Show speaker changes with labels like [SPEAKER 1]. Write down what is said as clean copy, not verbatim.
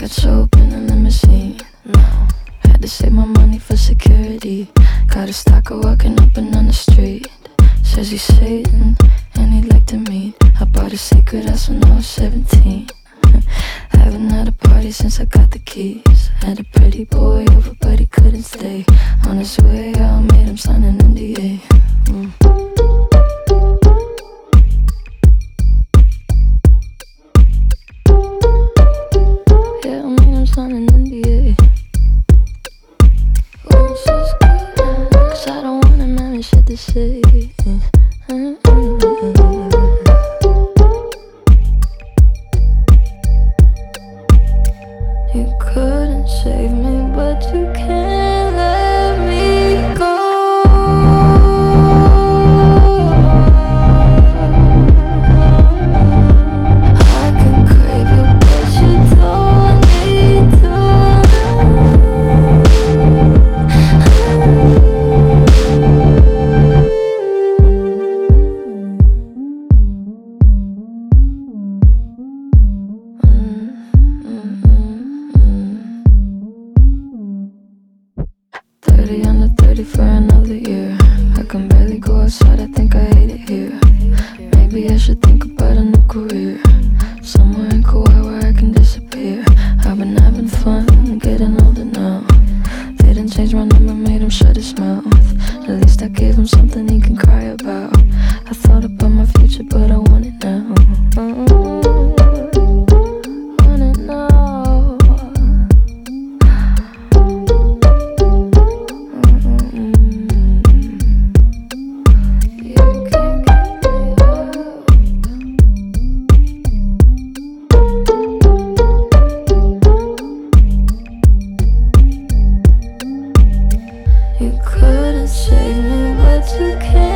[SPEAKER 1] Let's open a limousine. No, had to save my money for security. Got a stalker walking up and down the street. Says he's Satan and he'd like to meet. I bought a secret house when I was 17. Haven't had a party since I got the keys. Had a pretty boy over but he couldn't stay. On his way out, made him sign an NDA. Yeah, I made him sign an NDA. Oh, it's just good, 'cause I don't want him having shit to say. You couldn't save me, but you can't let me go. I can crave you, but you don't need to. Under 30 for another year. I can barely go outside, I think I hate it here. Maybe I should think about a new career, somewhere in Kauai where I can disappear. I've been having fun, getting older now. They didn't change my number, made him shut his mouth. At least I gave him something he can cry about. I thought about my future, but I want it now. Want it now. You couldn't save me, but you can't.